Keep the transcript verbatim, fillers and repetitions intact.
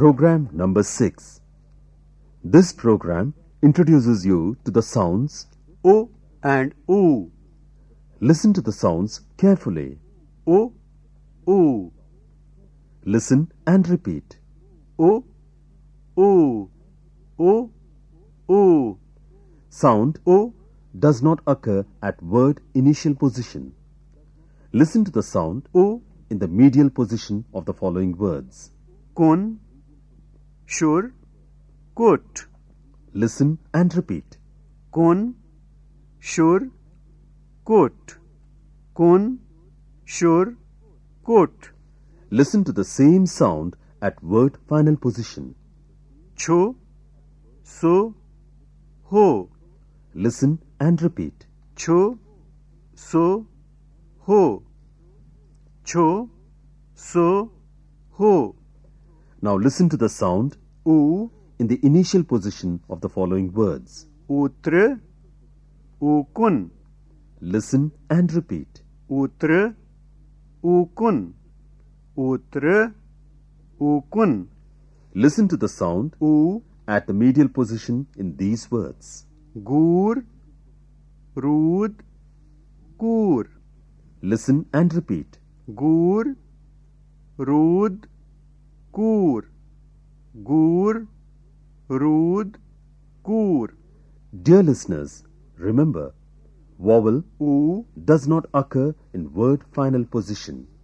Program number six. This program introduces you to the sounds O and oo. Listen to the sounds carefully. O, oo. Listen and repeat. O, oo. O, oo. Sound O does not occur at word initial position. Listen to the sound O in the medial position of the following words. Kun, shur, kut. Listen and repeat. Kun, shur, kut. Kun, shur, kut. Listen to the same sound at word final position. Cho, so, ho. Listen and repeat. Cho, so, ho. Cho, so, ho. Now listen to the sound U, in the initial position of the following words. utra, ukun. Listen and repeat. Utra, ukun. Utra, ukun. Listen to the sound U, at the medial position in these words. gur, rud, kur. Listen and repeat. Gur, rud, kur. Gur, rud, kur. Dear listeners, remember, vowel U, does not occur in word final position.